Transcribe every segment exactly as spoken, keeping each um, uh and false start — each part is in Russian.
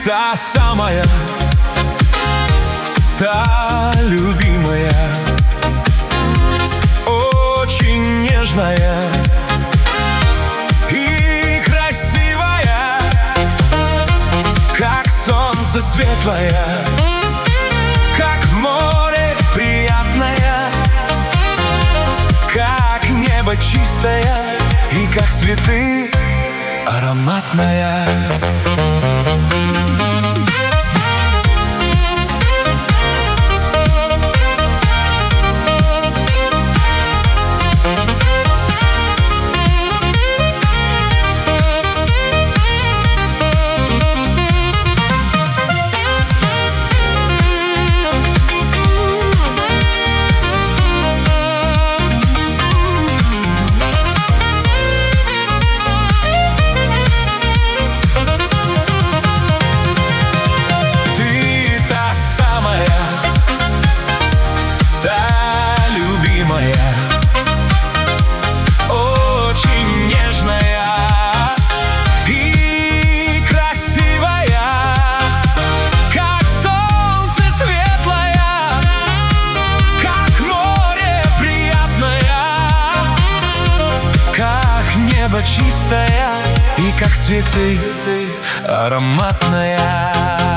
та самая, та любимая, очень нежная и красивая, как солнце светлое, как море приятное, как небо чистое и как цветы ароматная. Небо чистое и как цветы ароматная.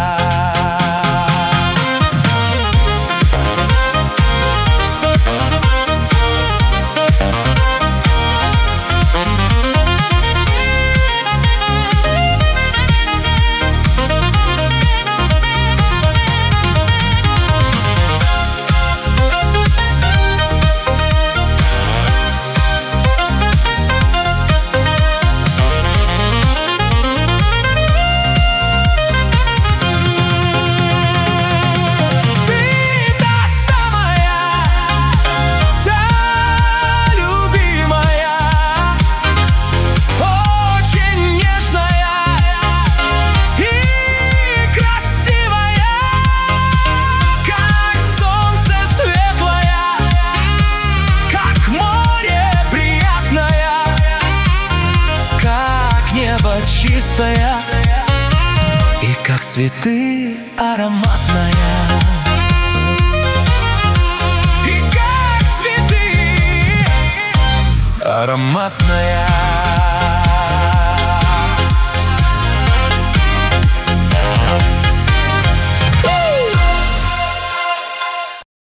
Чистая и как цветы ароматная. И как цветы ароматная.